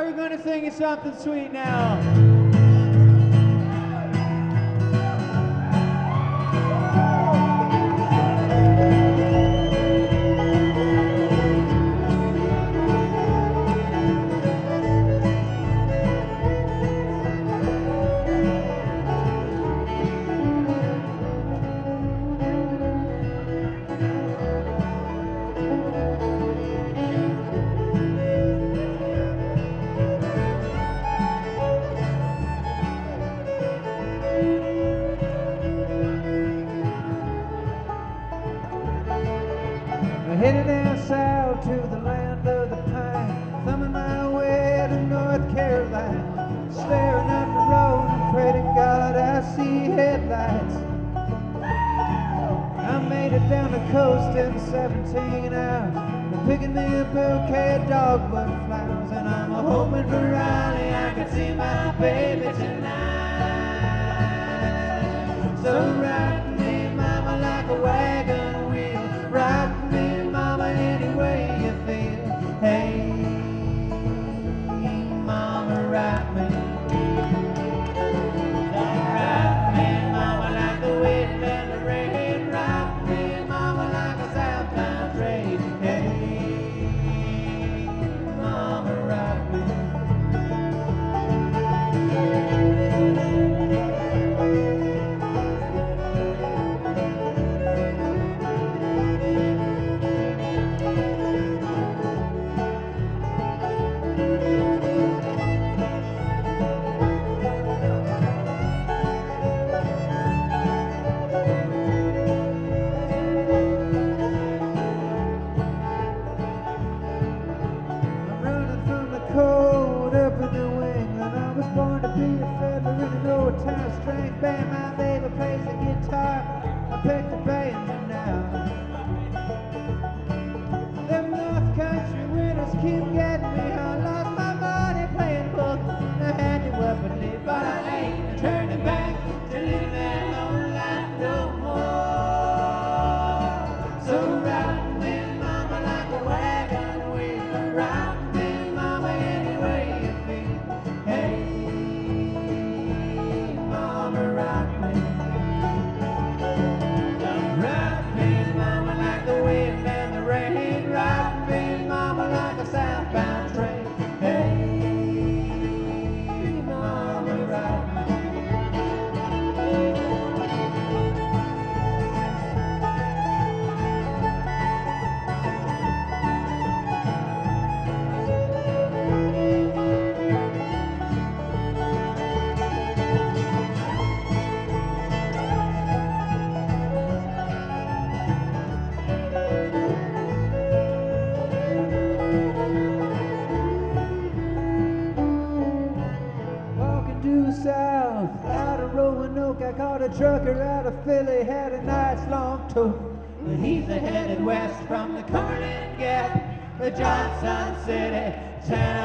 we're going to sing you something sweet now. Headed down south to the land of the pine, thumbing my way to North Carolina, staring at the road and pray to God I see headlights. I made it down the coast in 17 hours, I'm picking me a bouquet of dogwood flowers, and I'm hoping for Raleigh I can see my baby tonight. So rock me, mama, like a wagon wheel, rock me, any way you feel. Hey, mama, rock me. Rock me, mama, like the wind and the rain. Rock me, mama, like a southbound train. Hey, mama, rock me. Cold up in New England, I was born to be a fiddler in an old town string band. My baby plays the guitar, I pick the banjo now. Them North Country winters keep getting me. I lost my money playing books, I had to up and leave, but I ain't turning back to live that old life no more. So rock me, mama, like a wagon wheel, rock me, mama, any way you feel. Hey, mama, rock me. Rock me, mama, like the wind and the rain. Rock me, mama, like a southbound train. Hey, mama, rock me. Walking due south, out of Roanoke, I caught a trucker out of Philly, had a nice long tour. But he's headed west from the Carlin Gap, the Johnson City town.